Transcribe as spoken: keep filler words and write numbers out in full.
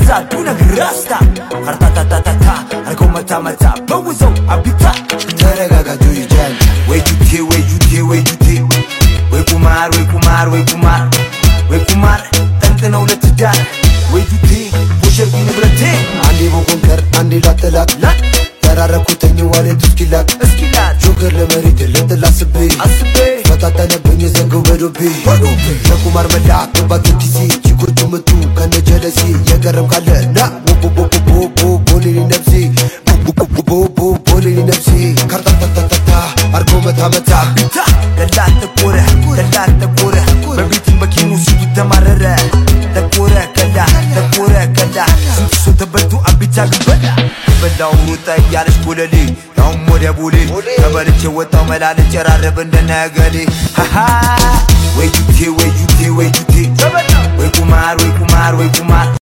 Gaza tuna grasta Harta ta ta ta ta Arko mata mata Bawizo abita Terega do you jam Where you te where you te where you te Where kumar where kumar where kumar Where kumar Tante na ulet dar Where you te Pusher bini brate Andi mo konker andi latelak Lat ተራረኩተኝ ዋሌት እስኪላክ እስኪላክ ጆከር ለመሬት ለተላስቤ አስቤ ፈታተነብኝ ዘንገው በዶቤ በዶቤ ለኩማር መላ ባኪቲሲ ቺኮቹ መጡ ከነጀለሲ የገረም ካለ ና ቦቦቦቦቦ ቦሌኒ ነፍሴ ቦቦቦቦቦ ቦሌኒ ነፍሴ ካርታታታታ አርጎ መታ መታ ቢታ ገላት ተቆረ ገላት ተቆረ በቢትን በኪኑ ሲቱ ተማረረ ተቆረ ገላ ተቆረ ገላ ስንቱ ተበልቱ አቢታ ግበላ በላው ሩጣ ያለሽ ቦለሌ ያው ሞደ ቦሌ ከበልቼ ወጣው መላል ጨራረብ እንደነገሌ ሃሃ ወይ ዩቴ ወይ ዩቴ ወይ ዩቴ ወይ ኩማር ወይ ኩማር ወይ ኩማር